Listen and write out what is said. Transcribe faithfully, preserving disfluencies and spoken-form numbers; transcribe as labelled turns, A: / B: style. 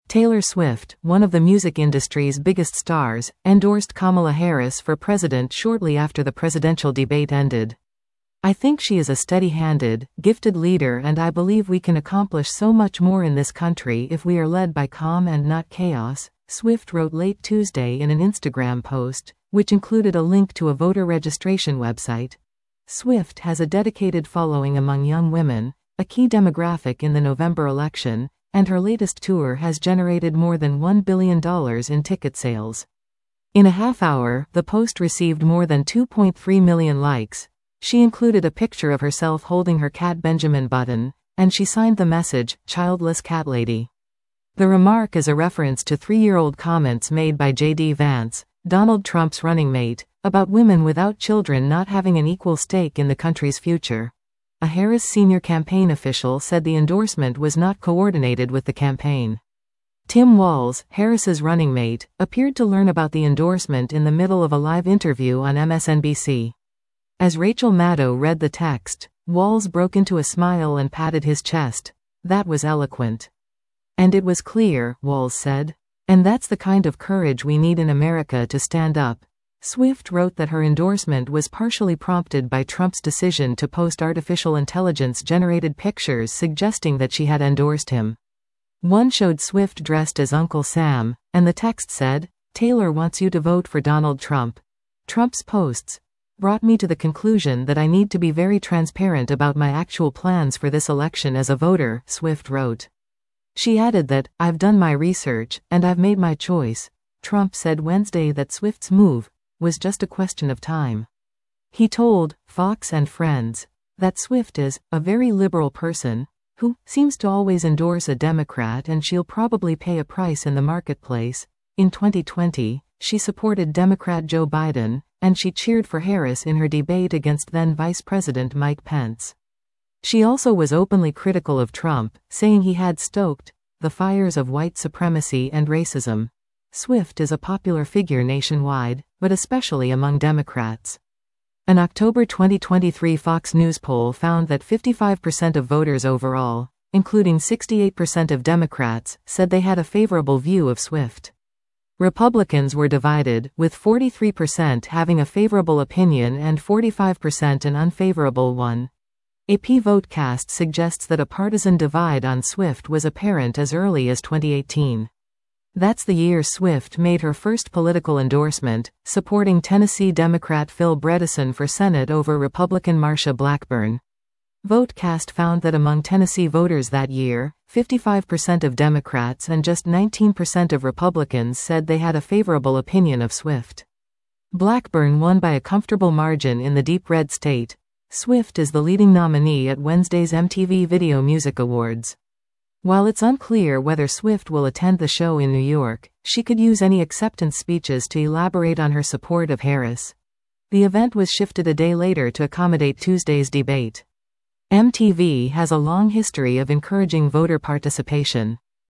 A: Taylor Swift, one of the music industry's biggest stars, endorsed Kamala Harris for president shortly after the presidential debate ended. "I think she is a steady-handed, gifted leader, and I believe we can accomplish so much more in this country if we are led by calm and not chaos," Swift wrote late Tuesday in an Instagram post, which included a link to a voter registration website. Swift has a dedicated following among young women, a key demographic in the November election, and her latest tour has generated more than one billion dollars in ticket sales. In a half hour, the post received more than two point three million likes. She included a picture of herself holding her cat Benjamin Button, and she signed the message, "Childless Cat Lady." The remark is a reference to three-year-old comments made by J D Vance, Donald Trump's running mate, about women without children not having an equal stake in the country's future. A Harris senior campaign official said the endorsement was not coordinated with the campaign. Tim Walz, Harris's running mate, appeared to learn about the endorsement in the middle of a live interview on M S N B C. As Rachel Maddow read the text, Walz broke into a smile and patted his chest. "That was eloquent. And it was clear," Walz said. "And that's the kind of courage we need in America to stand up." Swift wrote that her endorsement was partially prompted by Trump's decision to post artificial intelligence-generated pictures suggesting that she had endorsed him. One showed Swift dressed as Uncle Sam, and the text said, "Taylor wants you to vote for Donald Trump." Trump's posts brought me to the conclusion that I need to be very transparent about my actual plans for this election as a voter, Swift wrote. She added that, "I've done my research, and I've made my choice." Trump said Wednesday that Swift's move was just a question of time. He told Fox and Friends that Swift is a very liberal person who seems to always endorse a Democrat, and she'll probably pay a price in the marketplace. In twenty twenty, she supported Democrat Joe Biden, and she cheered for Harris in her debate against then Vice President Mike Pence. She also was openly critical of Trump, saying he had stoked the fires of white supremacy and racism. Swift is a popular figure nationwide, but especially among Democrats. An October twenty twenty-three Fox News poll found that fifty-five percent of voters overall, including sixty-eight percent of Democrats, said they had a favorable view of Swift. Republicans were divided, with forty-three percent having a favorable opinion and forty-five percent an unfavorable one. A P Votecast suggests that a partisan divide on Swift was apparent as early as twenty eighteen. That's the year Swift made her first political endorsement, supporting Tennessee Democrat Phil Bredesen for Senate over Republican Marsha Blackburn. Votecast found that among Tennessee voters that year, fifty-five percent of Democrats and just nineteen percent of Republicans said they had a favorable opinion of Swift. Blackburn won by a comfortable margin in the deep red state. Swift is the leading nominee at Wednesday's M T V Video Music Awards. While it's unclear whether Swift will attend the show in New York, she could use any acceptance speeches to elaborate on her support of Harris. The event was shifted a day later to accommodate Tuesday's debate. M T V has a long history of encouraging voter participation.